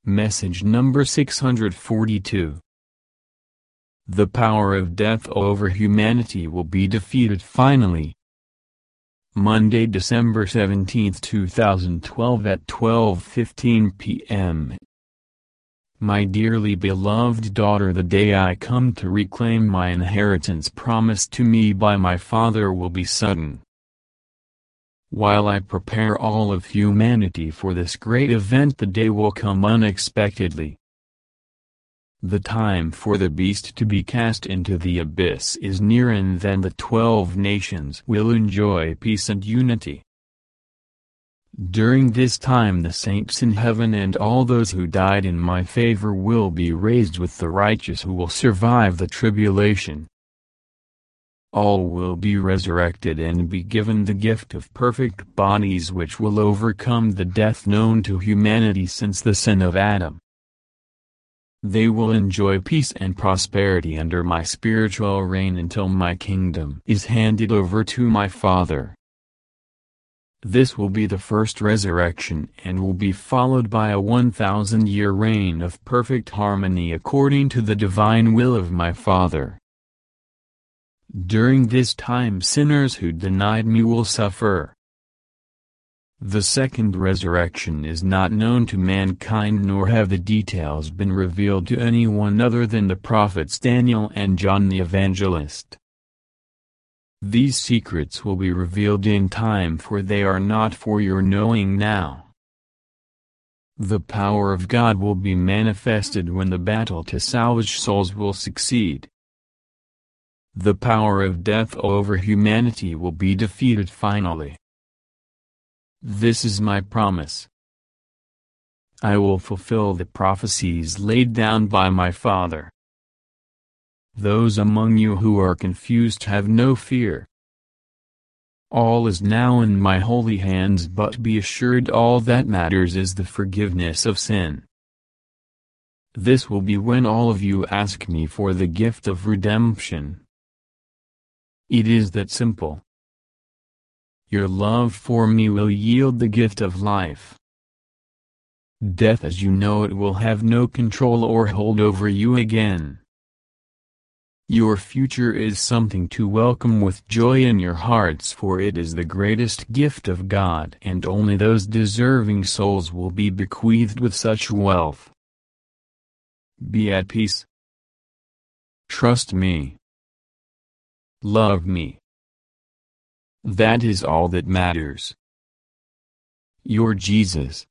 Message number 642. The power of death over humanity will be defeated finally. Monday, December 17, 2012 at 12:15 p.m. My dearly beloved daughter, the day I come to reclaim my inheritance promised to me by my Father will be sudden. While I prepare all of humanity for this great event, the day will come unexpectedly. The time for the beast to be cast into the abyss is near, and then the 12 nations will enjoy peace and unity. During this time the saints in heaven and all those who died in my favor will be raised with the righteous who will survive the tribulation. All will be resurrected and be given the gift of perfect bodies which will overcome the death known to humanity since the sin of Adam. They will enjoy peace and prosperity under my spiritual reign until my kingdom is handed over to my Father. This will be the first resurrection and will be followed by a 1,000-year reign of perfect harmony according to the divine will of my Father. During this time sinners who denied me will suffer. The second resurrection is not known to mankind, nor have the details been revealed to anyone other than the prophets Daniel and John the Evangelist. These secrets will be revealed in time, for they are not for your knowing now. The power of God will be manifested when the battle to salvage souls will succeed. The power of death over humanity will be defeated finally. This is my promise. I will fulfill the prophecies laid down by my Father. Those among you who are confused have no fear. All is now in my holy hands, but be assured all that matters is the forgiveness of sin. This will be when all of you ask me for the gift of redemption. It is that simple. Your love for me will yield the gift of life. Death as you know it will have no control or hold over you again. Your future is something to welcome with joy in your hearts, for it is the greatest gift of God, and only those deserving souls will be bequeathed with such wealth. Be at peace. Trust me. Love me. That is all that matters. Your Jesus.